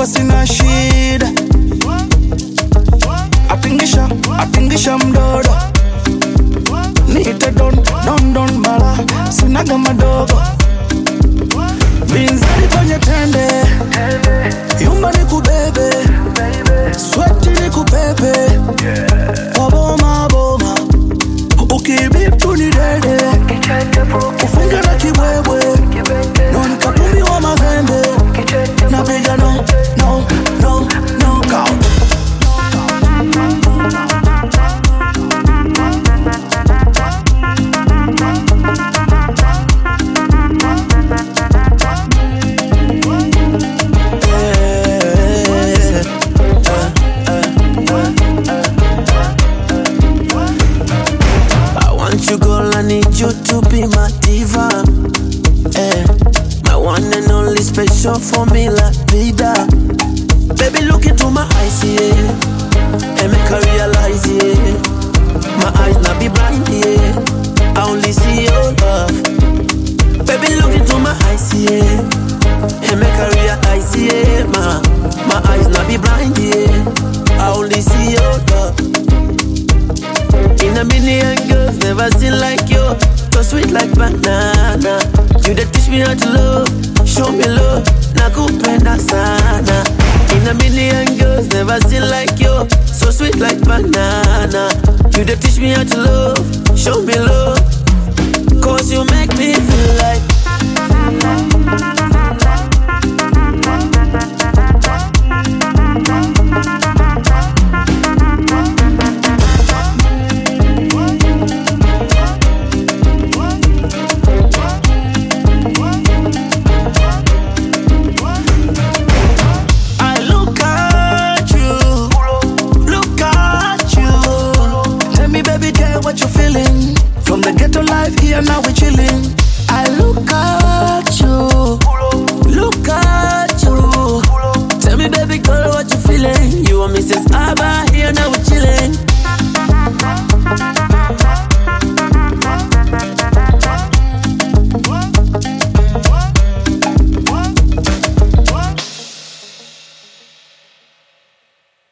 hapa sina shida. Atingisha mdodo. Niite don mala, sinaga madogo. Binzari kwenye tende, yumba ni kubebe, sweati ni kupepe, waboma boma, ukibiptu ni dede, ufunge na kibwebwe, non katumi wa mazembe, napiga no count. I need you to be my diva, my one and only, special for me la vida. Baby, look into my eyes, yeah, and make her realize, yeah. My eyes not be blind, yeah, I only see your love. Baby, look into my eyes, yeah, and make her realize, yeah. My eyes not be blind, yeah, I only see your love. In a million girls, never seen like you. So sweet like banana. You that teach me how to love, show me love, nakupenda sana. In a million girls, never seen like you. So sweet like banana. You that teach me how to love, show me love, cause you make